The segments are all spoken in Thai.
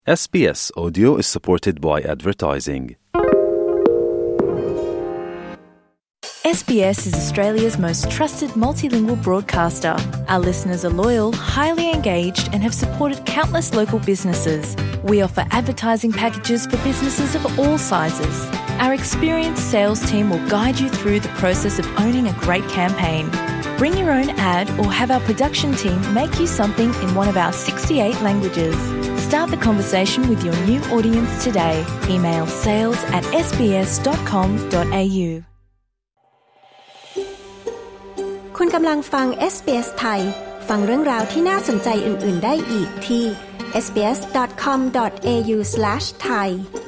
SBS Audio is supported by advertising. SBS is Australia's most trusted multilingual broadcaster. Our listeners are loyal, highly engaged, and have supported countless local businesses. We offer advertising packages for businesses of all sizes. Our experienced sales team will guide you through the process of owning a great campaign. Bring your own ad or have our production team make you something in one of our 68 languages. Start the conversation with your new audience today. Email sales@sbs.com.au. คุณกำลังฟัง SBS ไทย ฟังเรื่องราวที่น่าสนใจอื่นๆได้อีกที่ sbs.com.au/thai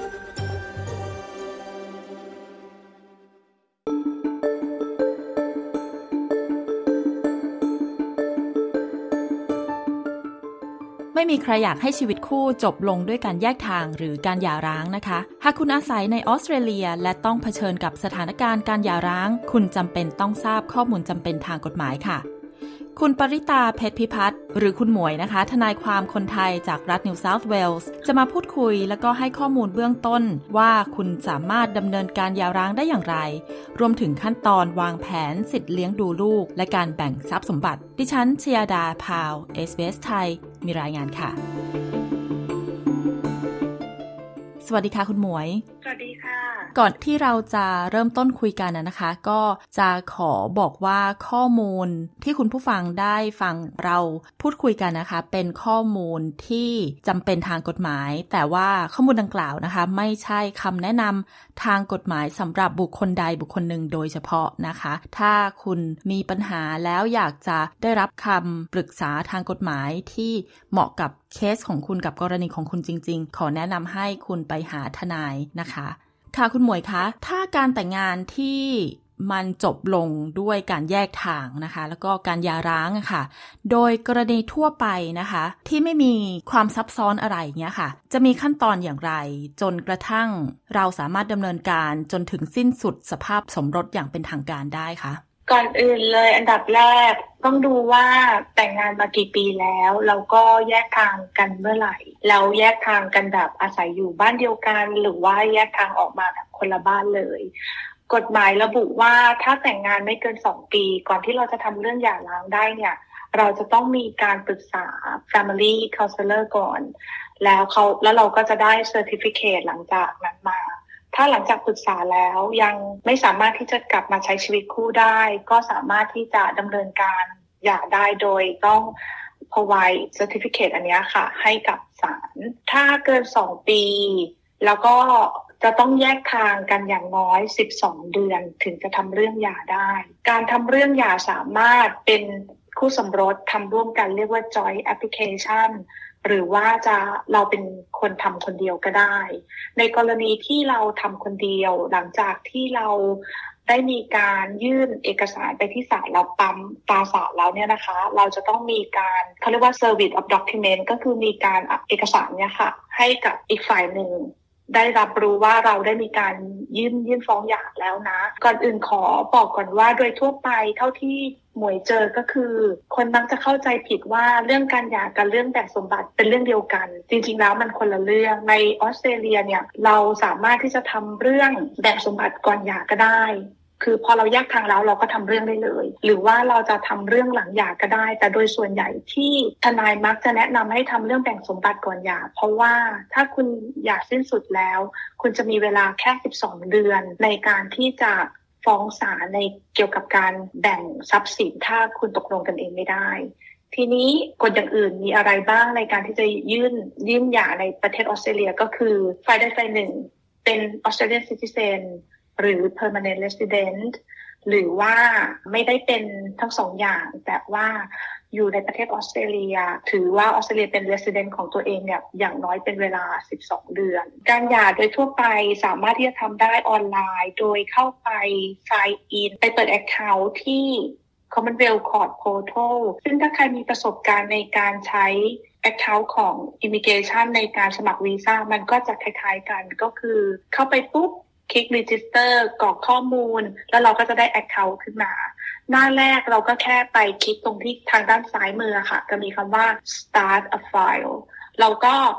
ไม่มีใครอยากให้ชีวิตคู่จบลงด้วยการแยกทางหรือการหย่าร้างนะคะหากคุณอาศัยในออสเตรเลียและต้องเผชิญกับสถานการณ์การหย่าร้างคุณจำเป็นต้องทราบข้อมูลจำเป็นทางกฎหมายค่ะคุณปริตาเพชรพิพัฒน์หรือคุณหมวยนะคะทนายความคนไทยจากรัฐนิวเซาท์เวลส์จะมาพูดคุยแล้วก็ให้ข้อมูลเบื้องต้นว่าคุณสามารถดำเนินการหย่าร้างได้อย่างไรรวมถึงขั้นตอนวางแผนสิทธิ์เลี้ยงดูลูกและการแบ่งทรัพย์สมบัติดิฉันชยดาพาว SBS ไทยมีรายงานค่ะสวัสดีค่ะคุณหมวยสวัสดีค่ะก่อนที่เราจะเริ่มต้นคุยกันนะคะก็จะขอบอกว่าข้อมูลที่คุณผู้ฟังได้ฟังเราพูดคุยกันนะคะเป็นข้อมูลที่จำเป็นทางกฎหมายแต่ว่าข้อมูลดังกล่าวนะคะไม่ใช่คำแนะนำทางกฎหมายสำหรับบุคคลใดบุคคลหนึ่งโดยเฉพาะนะคะถ้าคุณมีปัญหาแล้วอยากจะได้รับคำปรึกษาทางกฎหมายที่เหมาะกับเคสของคุณกับกรณีของคุณจริงๆขอแนะนำให้คุณไปหาทนายนะคะค่ะคุณหมวยคะถ้าการแต่งงานที่มันจบลงด้วยการแยกทางนะคะแล้วก็การหย่าร้างอะค่ะโดยกรณีทั่วไปนะคะที่ไม่มีความซับซ้อนอะไรเงี้ยค่ะจะมีขั้นตอนอย่างไรจนกระทั่งเราสามารถดำเนินการจนถึงสิ้นสุดสภาพสมรสอย่างเป็นทางการได้คะก่อนอื่นเลยอันดับแรกต้องดูว่าแต่งงานมากี่ปีแล้วแล้วก็แยกทางกันเมื่อไหร่แล้วแยกทางกันแบบอาศัยอยู่บ้านเดียวกันหรือว่าแยกทางออกมาแบบคนละบ้านเลยกฎหมายระบุว่าถ้าแต่งงานไม่เกิน2ปีก่อนที่เราจะทำเรื่องหย่าร้างได้เนี่ยเราจะต้องมีการปรึกษา Family Counselor ก่อนแล้วเราก็จะได้ Certificate หลังจากนั้นมาถ้าหลังจากปรึกษาแล้วยังไม่สามารถที่จะกลับมาใช้ชีวิตคู่ได้ก็สามารถที่จะดำเนินการหย่าได้โดยต้อง provide certificate อันนี้ค่ะให้กับศาลถ้าเกิน2ปีแล้วก็จะต้องแยกทางกันอย่างน้อย12เดือนถึงจะทำเรื่องหย่าได้การทำเรื่องหย่าสามารถเป็นคู่สมรสทำร่วมกันเรียกว่า joint applicationหรือว่าเราเป็นคนทำคนเดียวก็ได้ในกรณีที่เราทำคนเดียวหลังจากที่เราได้มีการยื่นเอกสารไปที่ศาลเราปั๊มตราศาลแล้วเนี่ยนะคะเราจะต้องมีการเขาเรียกว่า service of document ก็คือมีการเอกสารเนี่ยค่ะให้กับอีกฝ่ายหนึ่งได้รับรู้ว่าเราได้มีการยื่นฟ้องหย่าแล้วนะก่อนอื่นขอบอกก่อนว่าโดยทั่วไปเท่าที่หมวยเจอก็คือคนมักจะเข้าใจผิดว่าเรื่องการหย่ากับเรื่องแบ่งสมบัติเป็นเรื่องเดียวกันจริงๆแล้วมันคนละเรื่องในออสเตรเลียเนี่ยเราสามารถที่จะทำเรื่องแบ่งสมบัติก่อนหย่าก็ได้คือพอเราแยกทางแล้วเราก็ทำเรื่องได้เลยหรือว่าเราจะทำเรื่องหลังหย่าก็ได้แต่โดยส่วนใหญ่ที่ทนายมักจะแนะนำให้ทำเรื่องแบ่งสมบัติก่อนหย่าเพราะว่าถ้าคุณหย่าสิ้นสุดแล้วคุณจะมีเวลาแค่12เดือนในการที่จะฟ้องศาลในเกี่ยวกับการแบ่งทรัพย์สินถ้าคุณตกลงกันเองไม่ได้ทีนี้กฎอย่างอื่นมีอะไรบ้างในการที่จะยื่นหย่าในประเทศออสเตรเลียก็คือฝ่ายใดฝ่ายหนึ่งเป็น Australian Citizenหรือ permanent resident หรือว่าไม่ได้เป็นทั้งสองอย่างแต่ว่าอยู่ในประเทศออสเตรเลียถือว่าออสเตรเลียเป็น resident ของตัวเองเนี่ยอย่างน้อยเป็นเวลา12เดือนการหย่าโดยทั่วไปสามารถที่จะทำได้ออนไลน์โดยเข้าไป sign in ไปเปิด account ที่ Commonwealth Court Portal ซึ่งถ้าใครมีประสบการณ์ในการใช้ account ของ Immigration ในการสมัครวีซ่ามันก็จะคล้ายๆกันก็คือเข้าไปปุ๊บคลิก register กรอกข้อมูลแล้วเราก็จะได้ account ขึ้นมาหน้าแรกเราก็แค่ไปคลิกตรงที่ทางด้านซ้ายมือค่ะจะมีคำว่า start a file เราก็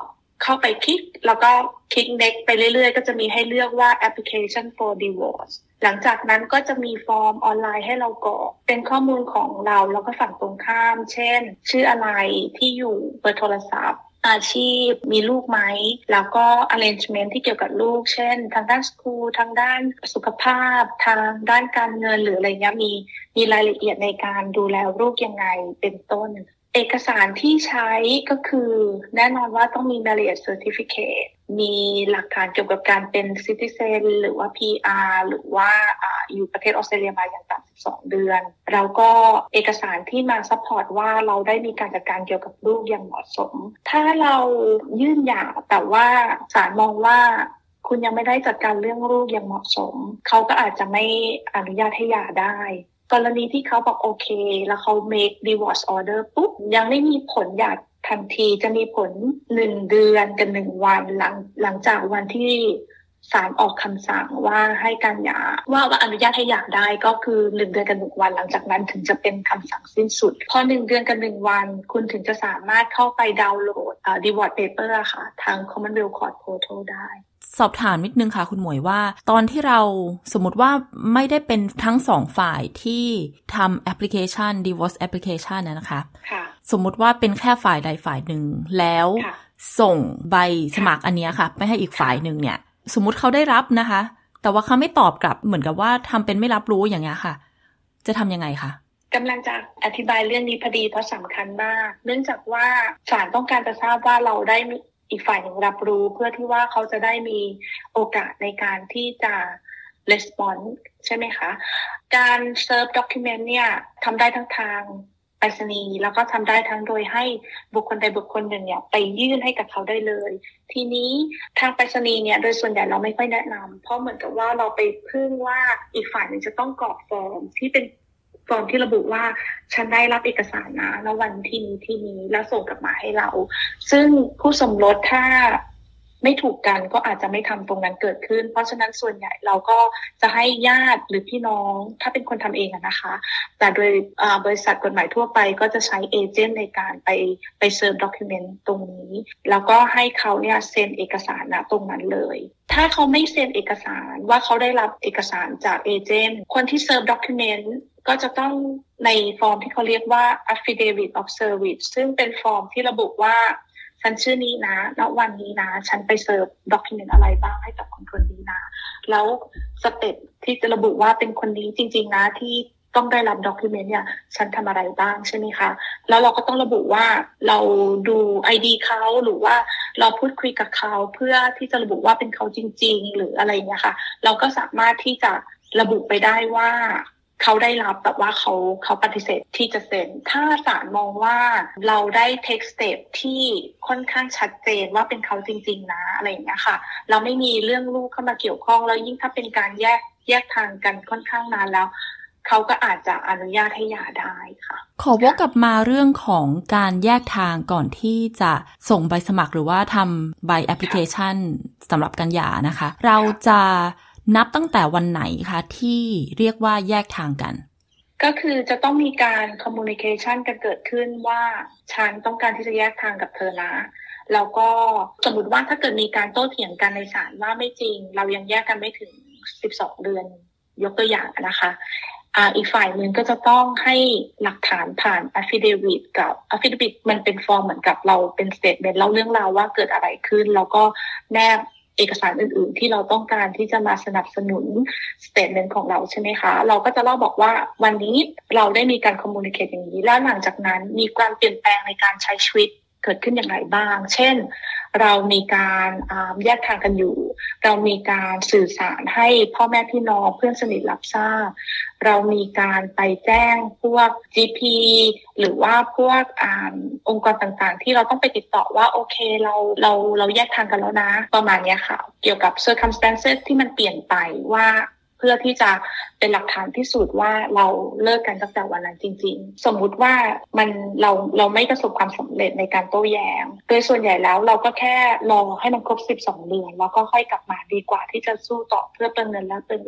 เข้าไปคลิกแล้วก็คลิก next ไปเรื่อยๆก็จะมีให้เลือกว่า application for divorce หลังจากนั้นก็จะมีฟอร์มออนไลน์ให้เรากรอกเป็นข้อมูลของเราแล้วก็ฝั่งตรงข้ามเช่นชื่ออะไรที่อยู่เบอร์โทรศัพท์อาชีพมีลูกไหมแล้วก็ arrangement ที่เกี่ยวกับลูกเช่นทางด้าน school ทางด้านสุขภาพทางด้านการเงินหรืออะไรเงี้ยมีรายละเอียดในการดูแลลูกยังไงเป็นต้นเอกสารที่ใช้ก็คือแน่นอนว่าต้องมี marriage certificate มีหลักฐานเกี่ยวกับการเป็น citizen หรือว่า PR หรือว่าอยู่ประเทศออสเตรเลียมาอย่างต่ำ12 เดือนแล้วก็เอกสารที่มาซัพพอร์ตว่าเราได้มีการจัดการเกี่ยวกับลูกอย่างเหมาะสมถ้าเรายื่นหย่าแต่ว่าศาลมองว่าคุณยังไม่ได้จัดการเรื่องลูกอย่างเหมาะสมเขาก็อาจจะไม่อนุญาตให้หย่าได้กรณีที่เขาบอกโอเคแล้วเขา make divorce order ปุ๊บยังไม่มีผลหย่าทันทีจะมีผล1เดือนกับ1วันหลังจากวันที่ศาลออกคำสั่งว่าให้การหย่าว่าอนุญาตให้หย่าได้ก็คือ1เดือนกับ1วันหลังจากนั้นถึงจะเป็นคำสั่งสิ้นสุดพอ1เดือนกับ1วันคุณถึงจะสามารถเข้าไปดาวน์โหลดdivorce paper ค่ะทาง Commonwealth Court Portal ได้สอบถามนิดนึงค่ะคุณหมวยว่าตอนที่เราสมมติว่าไม่ได้เป็นทั้งสองฝ่ายที่ทำแอปพลิเคชัน divorce application นะคะสมมติว่าเป็นแค่ฝ่ายใดฝ่ายหนึ่งแล้วส่งใบสมัครอันนี้ค่ะไปให้อีกฝ่ายหนึ่งเนี่ยสมมติเขาได้รับนะคะแต่ว่าเขาไม่ตอบกลับเหมือนกับว่าทำเป็นไม่รับรู้อย่างเงี้ยค่ะจะทำยังไงคะกำลังจะอธิบายเรื่องนี้พอดีเพราะสำคัญมากเนื่องจากว่าศาลต้องการจะทราบว่าเราได้อีกฝ่ายหนึ่งรับรู้เพื่อที่ว่าเขาจะได้มีโอกาสในการที่จะ response ใช่ไหมคะการเซิร์ฟด็อกิเมนต์เนี่ยทำได้ทั้งทางไปรษณีย์แล้วก็ทำได้ทั้งโดยให้บุคคลใดบุคคลหนึ่งเนี่ยไปยื่นให้กับเขาได้เลยทีนี้ทางไปรษณีย์เนี่ยโดยส่วนใหญ่เราไม่ค่อยแนะนำเพราะเหมือนกับว่าเราไปพึ่งว่าอีกฝ่ายหนึ่งจะต้องกรอกฟอร์มที่เป็นฟอร์มที่ระบุว่าฉันได้รับเอกสารนะแล้ววันที่นี้แล้วส่งกลับมาให้เราซึ่งผู้สมรสถ้าไม่ถูกกันก็อาจจะไม่ทำตรงนั้นเกิดขึ้นเพราะฉะนั้นส่วนใหญ่เราก็จะให้ญาติหรือพี่น้องถ้าเป็นคนทำเองนะคะแต่โดยบริษัทกฎหมายทั่วไปก็จะใช้เอเจนต์ในการไปเซิร์ฟด็อกิเมนต์ตรงนี้แล้วก็ให้เขาเนี่ยเซ็นเอกสารนะตรงนั้นเลยถ้าเขาไม่เซ็นเอกสารว่าเขาได้รับเอกสารจากเอเจนต์คนที่เซิร์ฟด็อกิเมนต์ก็จะต้องในฟอร์มที่เขาเรียกว่า affidavit of service ซึ่งเป็นฟอร์มที่ระบุว่าฉันชื่อนี้นะณวันนี้นะฉันไปเซิร์ฟด็อกิเมนต์อะไรบ้างให้กับคนนี้นะแล้วสเต็ปที่จะระบุว่าเป็นคนนี้จริงๆนะที่ต้องได้รับด็อกิเมนต์เนี่ยฉันทำอะไรบ้างใช่ไหมคะแล้วเราก็ต้องระบุว่าเราดู ID เขาหรือว่าเราพูดคุยกับเขาเพื่อที่จะระบุว่าเป็นเขาจริงๆหรืออะไรเงี้ยค่ะเราก็สามารถที่จะระบุไปได้ว่าเขาได้รับแต่ว่าเขาปฏิเสธที่จะเซ็นถ้าศาลมองว่าเราได้ take step ที่ค่อนข้างชัดเจนว่าเป็นเขาจริงๆนะอะไรอย่างเงี้ยค่ะเราไม่มีเรื่องลูกเข้ามาเกี่ยวข้องแล้วยิ่งถ้าเป็นการแยกทางกันค่อนข้างนานแล้วเขาก็อาจจะอนุญาตให้หย่าได้ค่ะขอวกกลับมาเรื่องของการแยกทางก่อนที่จะส่งใบสมัครหรือว่าทำใบแอปพลิเคชันสำหรับการหย่านะคะเราจะนับตั้งแต่วันไหนคะที่เรียกว่าแยกทางกันก็คือจะต้องมีการ communication กันเกิดขึ้นว่าฉันต้องการที่จะแยกทางกับเธอนะแล้วก็สมมติว่าถ้าเกิดมีการโต้เถียงกันในศาลว่าไม่จริงเรายังแยกกันไม่ถึง12 เดือนยกตัวอย่างนะคะอีกฝ่ายหนึ่งก็จะต้องให้หลักฐานผ่าน affidavit กับ affidavit มันเป็นฟอร์มเหมือนกับเราเป็น statement เล่าเรื่องราวว่าเกิดอะไรขึ้นแล้วก็แนบเอกสารอื่นๆที่เราต้องการที่จะมาสนับสนุน statement ของเราใช่ไหมคะเราก็จะเล่าบอกว่าวันนี้เราได้มีการ communicate อย่างนี้แล้วหลังจากนั้นมีการเปลี่ยนแปลงในการใช้ชีวิตเกิดขึ้นอย่างไรบ้างเช่นเรามีการแยกทางกันอยู่เรามีการสื่อสารให้พ่อแม่พี่น้องเพื่อนสนิทรับทราบเรามีการไปแจ้งพวก GP หรือว่าพวกองค์กรต่างๆที่เราต้องไปติดต่อว่าโอเคเราแยกทางกันแล้วนะประมาณนี้ค่ะเกี่ยวกับ circumstances ที่มันเปลี่ยนไปว่าเพื่อที่จะเป็นหลักฐานพิสูจน์ว่าเราเลิกกันตั้งแต่วันนั้นจริงๆสมมุติว่าเราไม่ประสบความสำเร็จในการโต้แย้งโดยส่วนใหญ่แล้วเราก็แค่รอให้มันครบ12 เดือนแล้วก็ค่อยกลับมาดีกว่าที่จะสู้ต่อเพื่อเปลืองเงินและเปลืองเวลา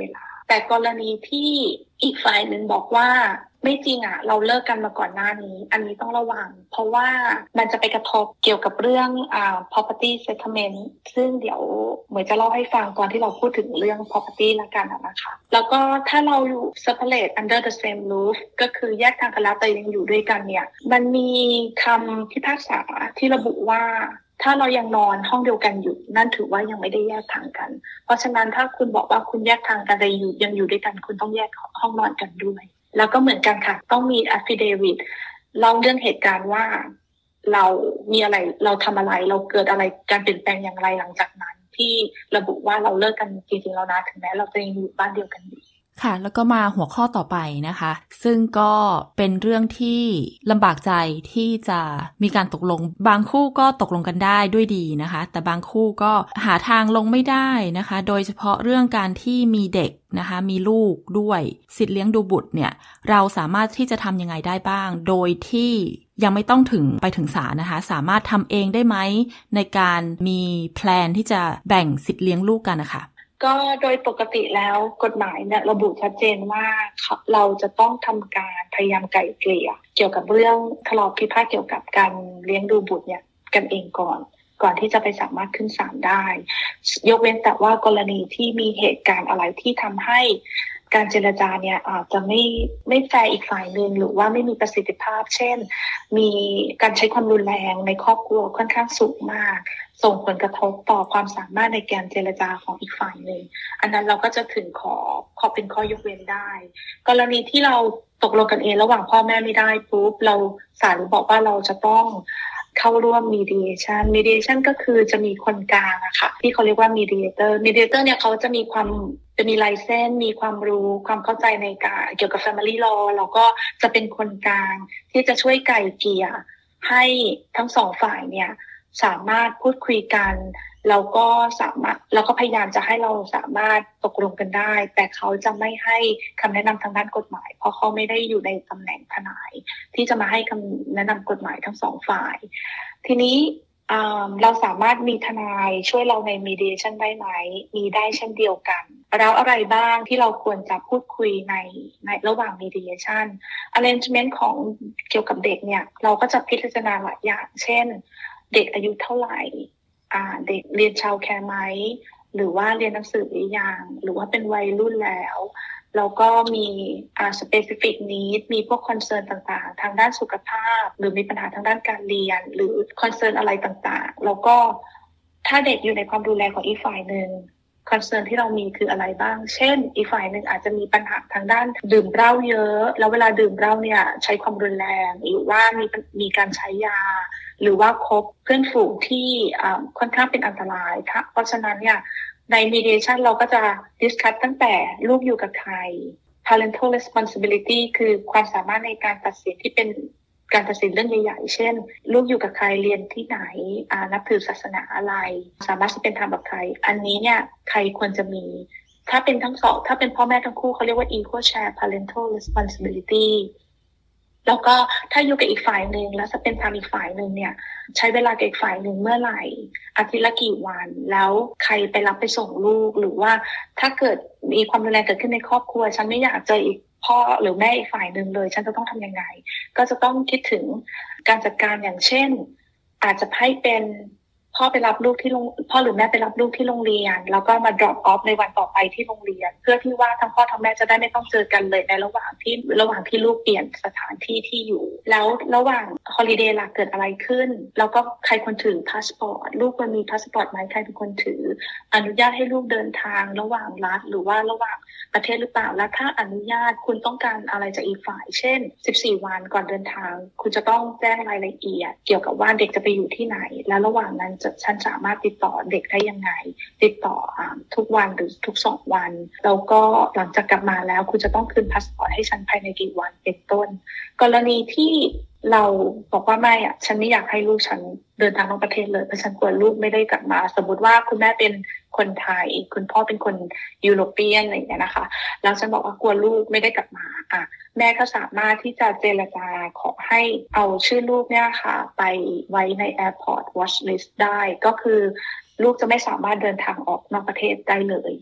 แต่กรณีที่อีกฝ่ายหนึ่งบอกว่าไม่จริงเราเลิกกันมาก่อนหน้านี้อันนี้ต้องระวังเพราะว่ามันจะไปกระทบเกี่ยวกับเรื่องproperty settlement ซึ่งเดี๋ยวเหมือนจะเล่าให้ฟังตอนที่เราพูดถึงเรื่อง property ละกันนะคะแล้วก็ถ้าเราอยู่ separate under the same roof ก็คือแยกทางกันแล้วแต่ยังอยู่ด้วยกันเนี่ยมันมีคำพิพากษาที่ระบุว่าถ้าเรายังนอนห้องเดียวกันอยู่นั่นถือว่ายังไม่ได้แยกทางกันเพราะฉะนั้นถ้าคุณบอกว่าคุณแยกทางกันแต่ยังอยู่ด้วยกันคุณต้องแยกห้องนอนกันด้วยแล้วก็เหมือนกันค่ะต้องมี affidavit เล่าเรื่องเหตุการณ์ว่าเรามีอะไรเราทำอะไรเราเกิดอะไรการเปลี่ยนแปลงอย่างไรหลังจากนั้นที่ระบุว่าเราเลิกกันจริงๆแล้วนะถึงแม้เราจะยังอยู่บ้านเดียวกันอยู่ค่ะแล้วก็มาหัวข้อต่อไปนะคะซึ่งก็เป็นเรื่องที่ลำบากใจที่จะมีการตกลงบางคู่ก็ตกลงกันได้ด้วยดีนะคะแต่บางคู่ก็หาทางลงไม่ได้นะคะโดยเฉพาะเรื่องการที่มีเด็กนะคะมีลูกด้วยสิทธิเลี้ยงดูบุตรเนี่ยเราสามารถที่จะทำยังไงได้บ้างโดยที่ยังไม่ต้องไปถึงศาลนะคะสามารถทำเองได้ไหมในการมีแพลนที่จะแบ่งสิทธิเลี้ยงลูกกันนะคะก็โดยปกติแล้วกฎหมายเนี่ยระบุชัดเจนว่าเราจะต้องทำการพยายามไกล่เกลี่ยเกี่ยวกับเรื่องทะเลาะพิพาทเกี่ยวกับการเลี้ยงดูบุตรเนี่ยกันเองก่อนที่จะไปสามารถขึ้นศาลได้ยกเว้นแต่ว่ากรณีที่มีเหตุการณ์อะไรที่ทำให้การเจรจาเนี่ยอาจจะไม่แฟร์อีกฝ่ายนึงหรือว่าไม่มีประสิทธิภาพเช่นมีการใช้ความรุนแรงในครอบครัวค่อนข้างสูงมากส่งผลกระทบต่อความสามารถในการเจรจาของอีกฝ่ายนึงอันนั้นเราก็จะถึงขอเป็นข้อยกเว้นได้กรณีที่เราตกลงกันเองระหว่างพ่อแม่ไม่ได้ปุ๊บเราศาลบอกว่าเราจะต้องเข้าร่วม mediation ก็คือจะมีคนกลางอะค่ะที่เขาเรียกว่า mediator เนี่ยเขาจะมีไลเซนส์มีความรู้ความเข้าใจในการเกี่ยวกับ family law แล้วก็จะเป็นคนกลางที่จะช่วยไกล่เกลี่ยให้ทั้งสองฝ่ายเนี่ยสามารถพูดคุยกันแล้วก็พยายามจะให้เราสามารถตกลงกันได้แต่เขาจะไม่ให้คำแนะนำทางด้านกฎหมายเพราะเขาไม่ได้อยู่ในตำแหน่งทนายที่จะมาให้คำแนะนำกฎหมายทั้งสองฝ่ายทีนี้เราสามารถมีทนายช่วยเราใน mediation ได้ไหมมีได้เช่นเดียวกันแล้วอะไรบ้างที่เราควรจะพูดคุยในระหว่าง mediation arrangement ของเกี่ยวกับเด็กเนี่ยเราก็จะพิจารณาหลายอย่างเช่นเด็กอายุเท่าไหร่เด็กเรียนชาวแคร์ไหมหรือว่าเรียนหนังสือหรือยังหรือว่าเป็นวัยรุ่นแล้วแล้วก็มีspecific need มีพวก concern ต่างๆทางด้านสุขภาพหรือมีปัญหาทางด้านการเรียนหรือ concern อะไรต่างๆแล้วก็ถ้าเด็กอยู่ในความดูแลของอีกฝ่ายนึงคอนเซิร์นที่เรามีคืออะไรบ้างเช่นอีกฝ่ายหนึ่งอาจจะมีปัญหาทางด้านดื่มเหล้าเยอะแล้วเวลาดื่มเหล้าเนี่ยใช้ความรุนแรงหรือว่ามีการใช้ยาหรือว่าคบเพื่อนฝูงที่ค่อนข้างเป็นอันตรายค่ะเพราะฉะนั้นเนี่ยใน mediation เราก็จะ discuss ตั้งแต่ลูกอยู่กับใคร parental responsibility คือความสามารถในการตัดสินที่เป็นการตัดสินเรื่องใหญ่ๆเช่นลูกอยู่กับใครเรียนที่ไหนนับถือศาสนาอะไรสามารถจะเป็นธรรมกับใครอันนี้เนี่ยใครควรจะมีถ้าเป็นทั้งสองถ้าเป็นพ่อแม่ทั้งคู่เขาเรียกว่า equal share parental responsibility แล้วก็ถ้าอยู่กับอีกฝ่ายนึงแล้วจะเป็นทำอีกฝ่ายนึงเนี่ยใช้เวลากับอีกฝ่ายนึงเมื่อไหร่อาทิตย์ละกี่วันแล้วใครไปรับไปส่งลูกหรือว่าถ้าเกิดมีความรุนแรงเกิดขึ้นในครอบครัวฉันไม่อยากเจออีกพ่อหรือแม่อีกฝ่ายนึงเลยฉันจะต้องทำยังไงก็จะต้องคิดถึงการจัดการอย่างเช่นอาจจะให้เป็นพ่อไปรับลูกที่พ่อหรือแม่ไปรับลูกที่โรงเรียนแล้วก็มา drop off ในวันต่อไปที่โรงเรียนเพื่อที่ว่าทั้งพ่อทั้งแม่จะได้ไม่ต้องเจอกันเลยในระหว่างที่ลูกเปลี่ยนสถานที่ที่อยู่แล้วระหว่างฮอลิเดย์ล่ะเกิดอะไรขึ้นแล้วก็ใครควรถือพาสปอร์ตลูกควรมีพาสปอร์ตไหมใครเป็นคนถืออนุญาตให้ลูกเดินทางระหว่างรัฐหรือว่าระหว่างประเทศหรือเปล่าและถ้าอนุญาตคุณต้องการอะไรจากอีกฝ่ายเช่น14วันก่อนเดินทางคุณจะต้องแจ้งรายละเอียดเกี่ยวกับว่าเด็กจะไปอยู่ที่ไหนและระหว่างนั้นฉันสามารถติดต่อเด็กได้ยังไงติดต่อทุกวันหรือทุก2วันแล้วก็หลังจากกลับมาแล้วคุณจะต้องคืนพาสปอร์ตให้ฉันภายในกี่วันเป็นต้นกรณีที่เราบอกว่าไม่ฉันไม่อยากให้ลูกฉันเดินทางนอกประเทศเลยเพราะฉันกลัวลูกไม่ได้กลับมาสมมติว่าคุณแม่เป็นคนไทยคุณพ่อเป็นคนยุโรเปียนอะไรอย่างเงี้ยนะคะแล้วฉันบอกว่ากลัวลูกไม่ได้กลับมาแม่ก็สามารถที่จะเจรจาขอให้เอาชื่อลูกเนี่ยค่ะไปไว้ใน Airport Watch List ได้ก็คือลูกจะไม่สามารถเดินทางออกนอกประเทศได้เลย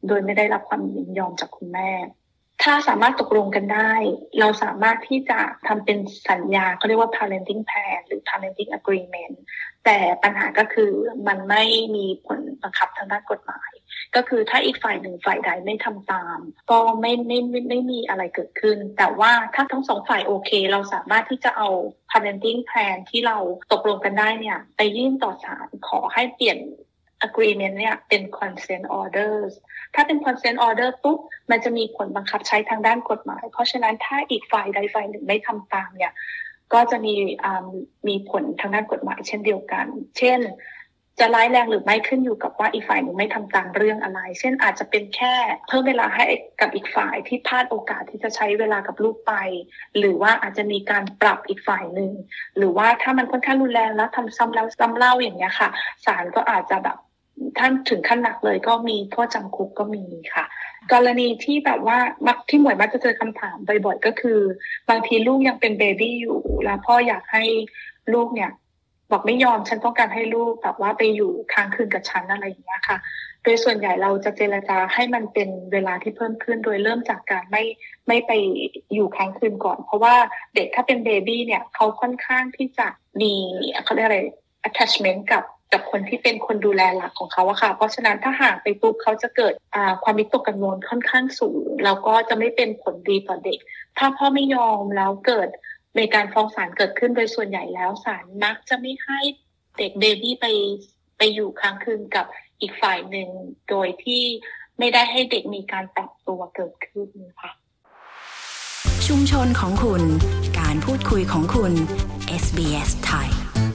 โดยไม่ได้รับความยินยอมจากคุณแม่ถ้าสามารถตกลงกันได้เราสามารถที่จะทำเป็นสัญญาเขาเรียกว่า parenting plan หรือ parenting agreement แต่ปัญหาก็คือมันไม่มีผลบังคับทางด้านกฎหมายก็คือถ้าอีกฝ่ายหนึ่งฝ่ายใดไม่ทำตามก็ไม่มีอะไรเกิดขึ้นแต่ว่าถ้าทั้งสองฝ่ายโอเคเราสามารถที่จะเอา parenting plan ที่เราตกลงกันได้เนี่ยไปยื่นต่อศาลขอให้เปลี่ยนagreement เนี่ยเป็น consent orders ถ้าเป็น consent order ปุ๊บมันจะมีผลบังคับใช้ทางด้านกฎหมายเพราะฉะนั้นถ้าอีกฝ่ายใดฝ่ายหนึ่งไม่ทำตามเนี่ยก็จะมีผลทางด้านกฎหมายเช่นเดียวกันเช่นจะร้ายแรงหรือไม่ขึ้นอยู่กับว่าอีกฝ่ายหนึ่งไม่ทำตามเรื่องอะไรเช่นอาจจะเป็นแค่เพิ่มเวลาให้กับอีกฝ่ายที่พลาดโอกาสที่จะใช้เวลากับลูกไปหรือว่าอาจจะมีการปรับอีกฝ่ายหนึ่งหรือว่าถ้ามันค่อนข้างรุนแรงแล้วทำซ้ำแล้วซ้ำเล่าอย่างเงี้ยค่ะศาลก็อาจจะแบบท่านถึงขั้นหนักเลยก็มีโทษจำคุกก็มีค่ะกรณีที่แบบว่าที่หมวยมักจะเจอคำถามบ่อยๆก็คือบางทีลูกยังเป็นเบบี้อยู่แล้วพ่ออยากให้ลูกเนี่ยบอกไม่ยอมฉันต้องการให้ลูกแบบว่าไปอยู่ค้างคืนกับฉันอะไรอย่างเงี้ยค่ะโดยส่วนใหญ่เราจะเจรจาให้มันเป็นเวลาที่เพิ่มขึ้นโดยเริ่มจากการไม่ไปอยู่ค้างคืนก่อนเพราะว่าเด็กถ้าเป็นเบบี้เนี่ยเขาค่อนข้างที่จะมีเขาเรียกอะไร attachment กับคนที่เป็นคนดูแลหลักของเขาอะค่ะเพราะฉะนั้นถ้าห่างไปปุ๊บเขาจะเกิดความวิตกกังวลค่อนข้างสูงแล้วก็จะไม่เป็นผลดีต่อเด็กถ้าพ่อไม่ยอมแล้วเกิดมีการฟ้องศาลเกิดขึ้นโดยส่วนใหญ่แล้วศาลมักจะไม่ให้เด็กเบบี้ไปอยู่ค้างคืนกับอีกฝ่ายหนึ่งโดยที่ไม่ได้ให้เด็กมีการปรับตัวเกิดขึ้นค่ะชุมชนของคุณการพูดคุยของคุณ SBS ไทย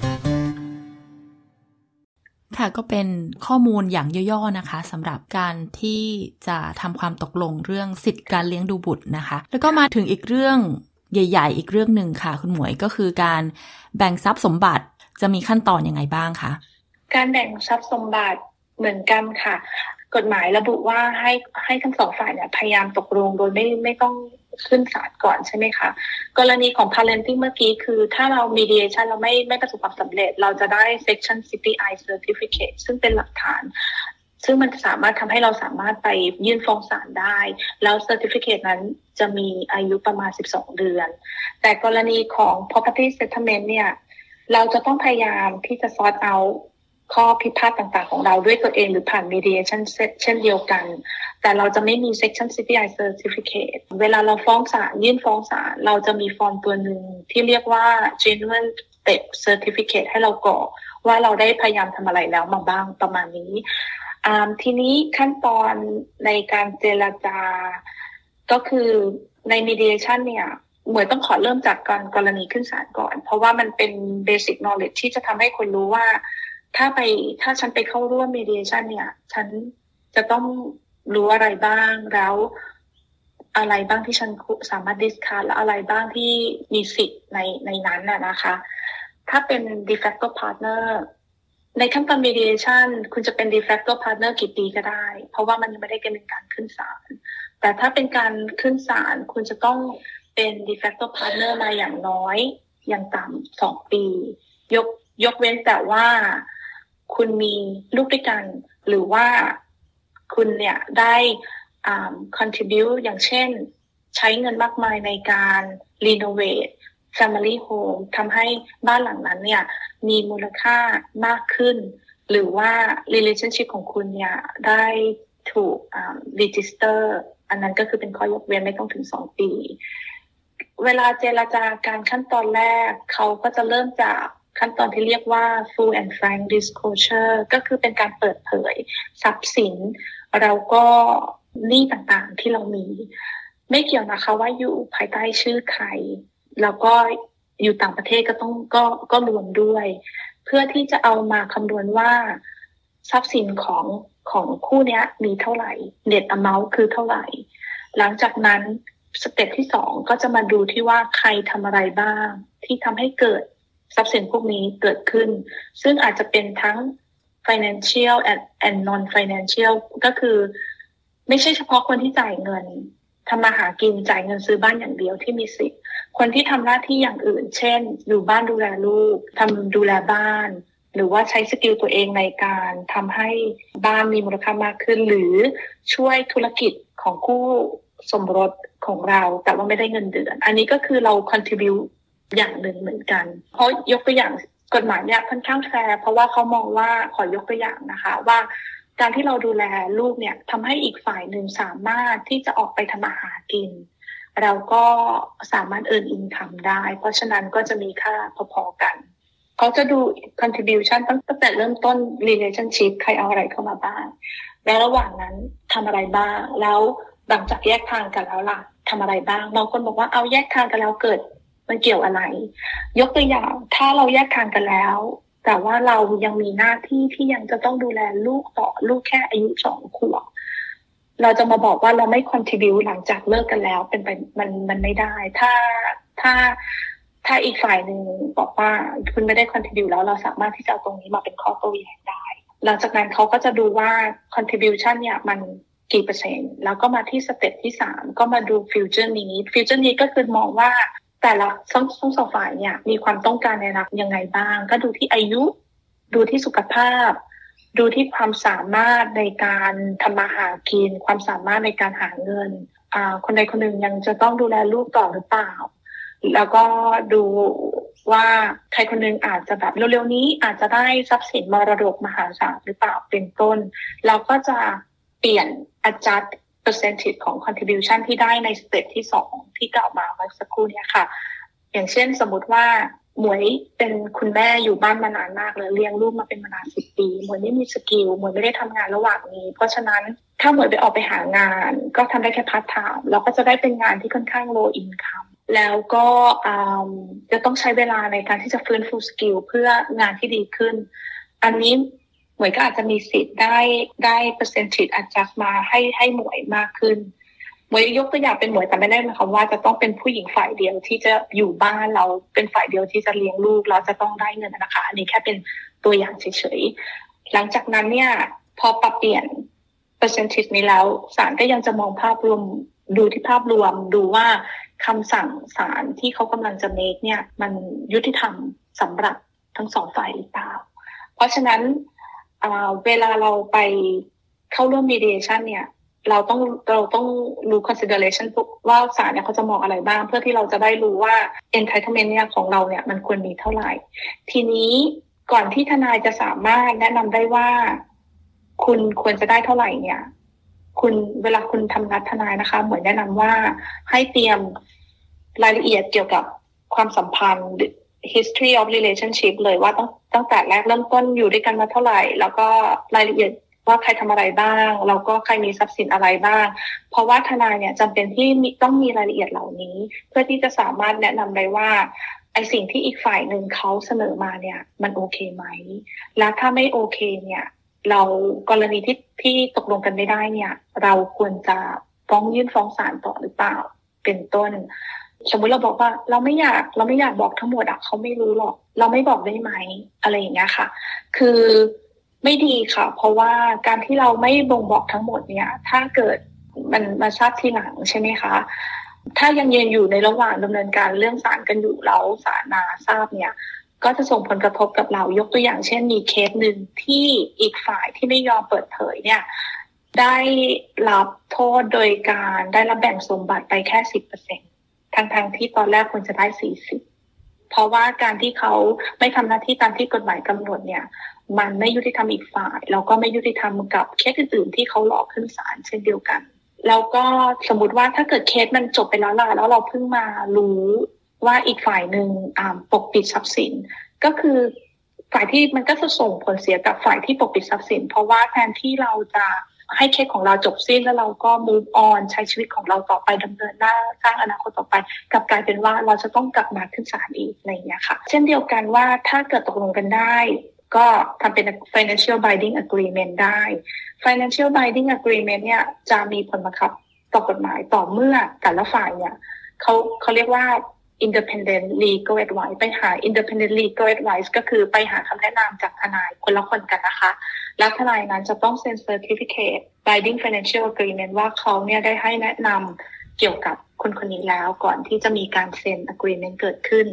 ค่ะก็เป็นข้อมูลอย่างย่อๆนะคะสำหรับการที่จะทำความตกลงเรื่องสิทธิการเลี้ยงดูบุตรนะคะแล้วก็มาถึงอีกเรื่องใหญ่ๆอีกเรื่องหนึ่งค่ะคุณหมวยก็คือการแบ่งทรัพย์สมบัติจะมีขั้นตอนยังไงบ้างคะการแบ่งทรัพย์สมบัติเหมือนกันค่ะกฎหมายระบุว่าให้ทั้งสองฝ่ายเนี่ยพยายามตกลงโดยไม่ต้องขึ้นศาลก่อนใช่ไหมคะกรณีของ parenting เมื่อกี้คือถ้าเรา mediation เราไม่ประสบความสำเร็จเราจะได้ section CPI certificate ซึ่งเป็นหลักฐานซึ่งมันสามารถทำให้เราสามารถไปยื่นฟ้องศาลได้แล้ว certificate นั้นจะมีอายุประมาณ12เดือนแต่กรณีของ property settlement เนี่ยเราจะต้องพยายามที่จะ sort outข้อพิพาทต่างๆของเราด้วยตัวเองหรือผ่าน mediation เช่นเดียวกันแต่เราจะไม่มี section CPI certificate เวลาเราฟ้องศาลยื่นฟ้องศาลเราจะมีฟอร์มตัวหนึ่งที่เรียกว่า genuine debt certificate ให้เรากรอกว่าเราได้พยายามทำอะไรแล้วมาบ้างประมาณนี้ทีนี้ขั้นตอนในการเจรจาก็คือใน mediation เนี่ยเหมือนต้องขอเริ่มจากกรณีขึ้นศาลก่อนเพราะว่ามันเป็น basic knowledge ที่จะทำให้คนรู้ว่าถ้าฉันไปเข้าร่วม mediation เนี่ยฉันจะต้องรู้อะไรบ้างแล้วอะไรบ้างที่ฉันสามารถ discuss และอะไรบ้างที่มีสิทธิ์ในนั้นน่ะนะคะถ้าเป็น de facto partner ในขั้นตอน mediation คุณจะเป็น de facto partner กี่ปีก็ได้เพราะว่ามันยังไม่ได้เป็นการขึ้นศาลแต่ถ้าเป็นการขึ้นศาลคุณจะต้องเป็น de facto partner มาอย่างน้อยอย่างต่ำ2 ปียกเว้นแต่ว่าคุณมีลูกด้วยกันหรือว่าคุณเนี่ยได้contribute อย่างเช่นใช้เงินมากมายในการ renovate family home ทำให้บ้านหลังนั้นเนี่ยมีมูลค่ามากขึ้นหรือว่า relationship ของคุณเนี่ยได้ถูกregister อันนั้นก็คือเป็นข้อยกเว้นไม่ต้องถึง2 ปีเวลาเจรจาการขั้นตอนแรกเขาก็จะเริ่มจากขั้นตอนที่เรียกว่า full and frank disclosure ก็คือเป็นการเปิดเผยทรัพย์สินเราก็หนี้ต่างๆที่เรามีไม่เกี่ยวนะคะว่าอยู่ภายใต้ชื่อใครแล้วก็อยู่ต่างประเทศก็รวมด้วยเพื่อที่จะเอามาคำนวณว่าทรัพย์สินของคู่เนี้ยมีเท่าไหร่ net amount คือเท่าไหร่หลังจากนั้นสเต็ปที่2ก็จะมาดูที่ว่าใครทำอะไรบ้างที่ทำให้เกิดทรัพย์สินพวกนี้เกิดขึ้นซึ่งอาจจะเป็นทั้ง financial and non financial ก็คือไม่ใช่เฉพาะคนที่จ่ายเงินทำมาหากินจ่ายเงินซื้อบ้านอย่างเดียวที่มีสิทธิ์คนที่ทำหน้าที่อย่างอื่นเช่นอยู่บ้านดูแลลูกดูแลบ้านหรือว่าใช้สกิลตัวเองในการทำให้บ้านมีมูลค่ามากขึ้นหรือช่วยธุรกิจของคู่สมรสของเราแต่ว่าไม่ได้เงินเดือนอันนี้ก็คือเรา contribute อย่างหนึ่งเหมือนกันเพราะยกตัวอย่างกฎหมายเนี่ยค่อนข้างแฟร์เพราะว่าเขามองว่าขอยกตัวอย่างนะคะว่าการที่เราดูแลลูกเนี่ยทำให้อีกฝ่ายหนึ่งสามารถที่จะออกไปทำอาหารกินเราก็สามารถ earn income ได้เพราะฉะนั้นก็จะมีค่าพอๆกันเขาจะดู contribution ตั้งแต่เริ่มต้น relationship ใครเอาอะไรเข้ามาบ้างแล้วระหว่างนั้นทำอะไรบ้างแล้วหลังจากแยกทางกันแล้วล่ะทำอะไรบ้างบางคนบอกว่าเอาแยกทางกันแล้วเกิดมันเกี่ยวอะไรยกตัวอย่างถ้าเราแยกทางกันแล้วแต่ว่าเรายังมีหน้าที่ที่ยังจะต้องดูแลลูกต่อลูกแค่อายุ2 ขวบเราจะมาบอกว่าเราไม่ contribute หลังจากเลิกกันแล้วเป็นไปมันไม่ได้ถ้าอีกฝ่ายหนึ่งบอกว่าคุณไม่ได้ contribute แล้วเราสามารถที่จะเอาตรงนี้มาเป็นข้อโต้แย้งได้หลังจากนั้นเขาก็จะดูว่า contribution เนี่ยมันกี่เปอร์เซ็นต์แล้วก็มาที่สเต็ปที่3ก็มาดู future need ก็คือมองว่าแต่ละทั้งสองฝ่ายเนี่ยมีความต้องการในรักยังไงบ้างก็ดูที่อายุดูที่สุขภาพดูที่ความสามารถในการทำมาหากินความสามารถในการหาเงินคนใดคนหนึ่งยังจะต้องดูแลลูกต่อหรือเปล่าแล้วก็ดูว่าใครคนหนึ่งอาจจะแบบเร็วๆนี้อาจจะได้ทรัพย์สินมรดกมหาศาลหรือเปล่าเป็นต้นเราก็จะเปลี่ยน adjust percentage ของ contribution ที่ได้ในสเต็ปที่2ที่กล่าวมาเมื่อสักครู่นี้ค่ะอย่างเช่นสมมุติว่าหมวยเป็นคุณแม่อยู่บ้านมานานมากเลยเลี้ยงลูกมาเป็นมานาน10 ปีหมวยไม่มีสกิลหมวยไม่ได้ทำงานระหว่างนี้เพราะฉะนั้นถ้าหมวยไปออกไปหางานก็ทำได้แค่พาร์ทไทม์แล้วก็จะได้เป็นงานที่ค่อนข้าง low income แล้วก็จะต้องใช้เวลาในการที่จะฟื้นฟูสกิลเพื่องานที่ดีขึ้นอันนี้หมวยก็อาจจะมีสิทธิ์ได้ percentage adjust มาให้หมวยมากขึ้นหมวยยกตัวอย่างเป็นหมวยแต่ไม่ได้หมายความว่าจะต้องเป็นผู้หญิงฝ่ายเดียวที่จะอยู่บ้านเราเป็นฝ่ายเดียวที่จะเลี้ยงลูกแล้วจะต้องได้เงินนะคะอันนี้แค่เป็นตัวอย่างเฉยๆหลังจากนั้นเนี่ยพอปรับเปลี่ยน percentage นี้แล้วศาลก็ยังจะมองภาพรวมดูที่ภาพรวมดูว่าคำสั่งศาลที่เขากำลังจะ make เนี่ยมันยุติธรรมสำหรับทั้งสองฝ่ายหรือเปล่าเพราะฉะนั้นเวลาเราไปเข้าร่วม mediation เนี่ยเราต้องรู้ consideration ว่าศาลเนี่ยเขาจะมองอะไรบ้างเพื่อที่เราจะได้รู้ว่า entitlement เนี่ยของเราเนี่ยมันควรมีเท่าไหร่ทีนี้ก่อนที่ทนายจะสามารถแนะนำได้ว่าคุณควรจะได้เท่าไหร่เนี่ยคุณเวลาคุณทำนัดทนายนะคะเหมือนแนะนำว่าให้เตรียมรายละเอียดเกี่ยวกับความสัมพันธ์ history of relationship เลยว่าตั้งแต่แรกเริ่มต้นอยู่ด้วยกันมาเท่าไหร่แล้วก็รายละเอียดว่าใครทำอะไรบ้างแล้วก็ใครมีทรัพย์สินอะไรบ้างเพราะว่าทนายเนี่ยจำเป็นที่ต้องมีรายละเอียดเหล่านี้เพื่อที่จะสามารถแนะนำได้ว่าไอสิ่งที่อีกฝ่ายหนึ่งเขาเสนอมาเนี่ยมันโอเคไหมแล้วถ้าไม่โอเคเนี่ยเรากรณีที่ตกลงกันไม่ได้เนี่ยเราควรจะยื่นฟ้องศาลต่อหรือเปล่าเป็นต้นสมมุติเราบอกว่าเราไม่อยากบอกทั้งหมดเขาไม่รู้หรอกเราไม่บอกได้ไหมอะไรอย่างเงี้ยค่ะคือไม่ดีค่ะเพราะว่าการที่เราไม่บ่งบอกทั้งหมดเนี่ยถ้าเกิดมันมาทราบทีหลังใช่ไหมคะถ้ายังยืนอยู่ในระหว่างดำเนินการเรื่องศาลกันอยู่แล้วศาลมาทราบเนี่ยก็จะส่งผลกระทบกับเรายกตัวอย่างเช่นมีเคสหนึ่งที่อีกฝ่ายที่ไม่ยอมเปิดเผยเนี่ยได้รับโทษโดยการได้รับแบ่งสมบัติไปแค่ 10% ทั้งที่ตอนแรกควรจะได้ 40%เพราะว่าการที่เขาไม่ทำหน้าที่ตามที่กฎหมายกำหนดเนี่ยมันไม่ยุติธรรมอีกฝ่ายแล้วก็ไม่ยุติธรรมกับเคสอื่นๆที่เขาหลอกขึ้นศาลเช่นเดียวกันแล้วก็สมมุติว่าถ้าเกิดเคสมันจบไปแล้วล่ะแล้วเราเพิ่งมารู้ว่าอีกฝ่ายหนึ่งปกปิดทรัพย์สินก็คือฝ่ายที่มันก็จะส่งผลเสียกับฝ่ายที่ปกปิดทรัพย์สินเพราะว่าแทนที่เราจะให้เคสของเราจบสิ้นแล้วเราก็ move on ใช้ชีวิตของเราต่อไปดำเนินหน้าสร้างอนาคตต่อไปกลับกลายเป็นว่าเราจะต้องกลับมาขึ้นศาลอีกอะไรอย่างเงี้ยค่ะเช่นเดียวกันว่าถ้าเกิดตกลงกันได้ก็ทำเป็น financial binding agreement ได้ financial binding agreement เนี่ยจะมีผลบังคับต่อกฎหมายต่อเมื่อแต่ละฝ่ายเนี่ยเขาเรียกว่า independent legal advice ไปหา independent legal advice ก็คือไปหาคำแนะนำจากทนายคนละคนกันนะคะแล้วทนายนั้นจะต้องเซ็น certificate binding financial agreement ว่าเขาเนี่ยได้ให้แนะนำเกี่ยวกับคนนี้แล้วก่อนที่จะมีการเซ็น agreement เกิดขึ้น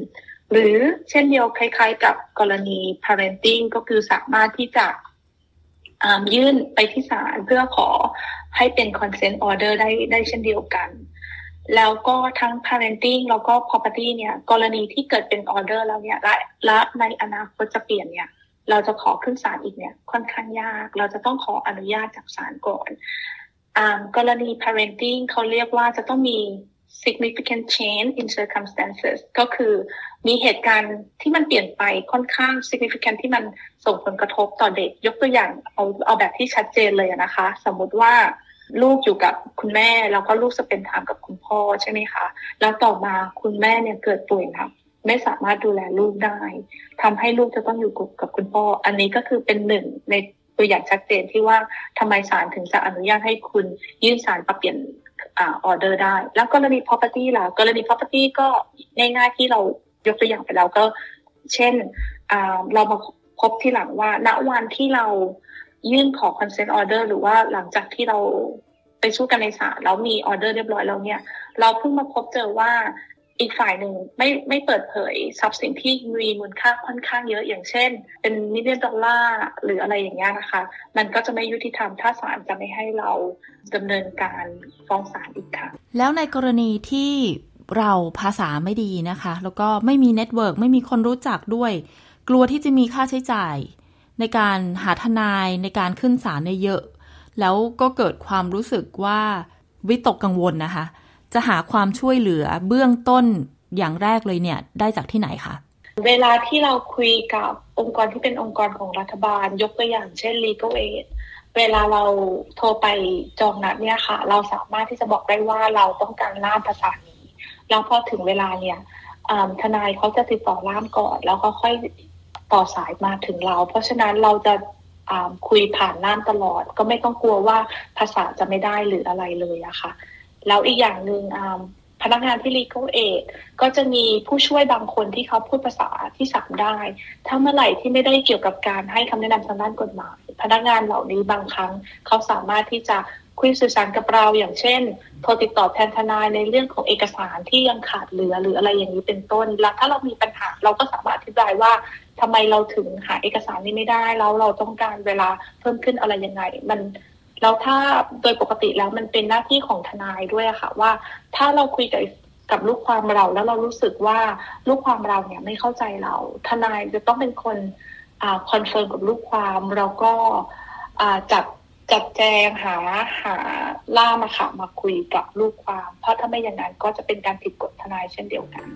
หรือเช่นเดียวคล้ายๆกับกรณี parenting ก็คือสามารถที่จะยื่นไปที่ศาลเพื่อขอให้เป็น consent order ได้เช่นเดียวกันแล้วก็ทั้ง parenting แล้วก็ property เนี่ยกรณีที่เกิดเป็น order แล้วเนี่ยและในอนาคตจะเปลี่ยนเนี่ยเราจะขอขึ้นศาลอีกเนี่ยค่อนข้างยากเราจะต้องขออนุญาตจากศาลก่อนกรณี parenting เขาเรียกว่าจะต้องมี significant change in circumstances ก็คือมีเหตุการณ์ที่มันเปลี่ยนไปค่อนข้าง significant ที่มันส่งผลกระทบต่อเด็กยกตัวอย่างเอาแบบที่ชัดเจนเลยนะคะสมมุติว่าลูกอยู่กับคุณแม่แล้วก็ลูกสเปนไทม์กับคุณพ่อใช่ไหมคะแล้วต่อมาคุณแม่เนี่ยเกิดป่วยหนักไม่สามารถดูแลลูกได้ทำให้ลูกจะต้องอยู่กับคุณพ่ออันนี้ก็คือเป็นหนึ่งในตัวอย่างชัดเจนที่ว่าทำไมศาลถึงจะอนุญาตให้คุณยื่นศาลปรับเปลี่ยนออเดอร์ได้แล้วกรณี property ล่ะกรณี property ก็ง่ายๆที่เรายกตัวอย่างไปแล้วก็เช่นเรามาพบที่หลังว่าณวันที่เรายื่นขอ consent order หรือว่าหลังจากที่เราไปสู้กันในศาลแล้วมี order เรียบร้อยแล้วเนี่ยเราเพิ่งมาพบเจอว่าอีกฝ่ายหนึ่งไม่เปิดเผยทรัพย์สินที่มีมูลค่าค่อนข้างเยอะอย่างเช่นเป็น$1 มิลเลียนหรืออะไรอย่างเงี้ยนะคะมันก็จะไม่ยุติธรรมถ้าศาลจะไม่ให้เราดำเนินการฟ้องศาลอีกค่ะแล้วในกรณีที่เราภาษาไม่ดีนะคะแล้วก็ไม่มีเน็ตเวิร์กไม่มีคนรู้จักด้วยกลัวที่จะมีค่าใช้จ่ายในการหาทนายในการขึ้นศาลเยอะแล้วก็เกิดความรู้สึกว่าวิตกกังวลนะคะจะหาความช่วยเหลือเบื้องต้นอย่างแรกเลยเนี่ยได้จากที่ไหนคะเวลาที่เราคุยกับองค์กรที่เป็นองค์กรของรัฐบาลยกตัวอย่างเช่น Legal Aid เวลาเราโทรไปจองนัดเนี่ยค่ะเราสามารถที่จะบอกได้ว่าเราต้องการล่ามภาษานี้แล้วพอถึงเวลาเนี่ยทนายเขาจะติดต่อล่ามก่อนแล้วก็ค่อยต่อสายมาถึงเราเพราะฉะนั้นเราจะคุยผ่านล่ามตลอดก็ไม่ต้องกลัวว่าภาษาจะไม่ได้หรืออะไรเลยอะค่ะแล้วอีกอย่างหนึ่งพนักงานที่ Legal Aid ก็จะมีผู้ช่วยบางคนที่เขาพูดภาษาที่3ได้ถ้าเมื่อไหร่ที่ไม่ได้เกี่ยวกับการให้คำแนะนำทางด้านกฎหมายพนักงานเหล่านี้บางครั้งเขาสามารถที่จะคุยสื่อสารกับเราอย่างเช่นโทรติดต่อแทนทนายในเรื่องของเอกสารที่ยังขาดเหลือหรืออะไรอย่างนี้เป็นต้นแล้วถ้าเรามีปัญหาเราก็สามารถอธิบายว่าทำไมเราถึงหาเอกสารนี้ไม่ได้แล้วเราต้องการเวลาเพิ่มขึ้นอะไรยังไงแล้วถ้าโดยปกติแล้วมันเป็นหน้าที่ของทนายด้วยอะค่ะว่าถ้าเราคุยกับลูกความเราแล้วเรารู้สึกว่าลูกความเราเนี่ยไม่เข้าใจเราทนายจะต้องเป็นคนคอนเฟิร์มกับลูกความแล้วก็จัดแจงหาล่ามมาคุยกับลูกความเพราะถ้าไม่อย่างนั้นก็จะเป็นการผิดกฎทนายเช่นเดียวกัน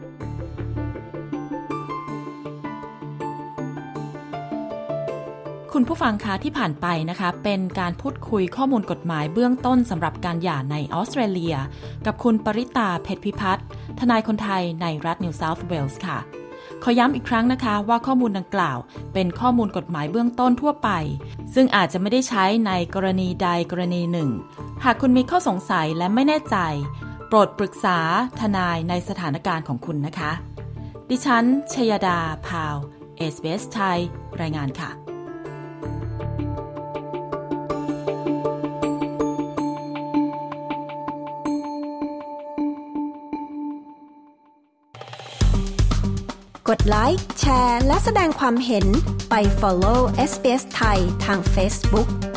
คุณผู้ฟังคะที่ผ่านไปนะคะเป็นการพูดคุยข้อมูลกฎหมายเบื้องต้นสำหรับการหย่าในออสเตรเลียกับคุณปริตาเพชรพิพัฒน์ทนายคนไทยในรัฐนิวเซาท์เวลส์ค่ะขอย้ำอีกครั้งนะคะว่าข้อมูลดังกล่าวเป็นข้อมูลกฎหมายเบื้องต้นทั่วไปซึ่งอาจจะไม่ได้ใช้ในกรณีใดกรณีหนึ่งหากคุณมีข้อสงสัยและไม่แน่ใจโปรดปรึกษาทนายในสถานการณ์ของคุณนะคะดิฉันชยดาพาว SBS ไทยรายงานค่ะกดไลค์แชร์และแสดงความเห็นไป follow SBS ไทยทาง Facebook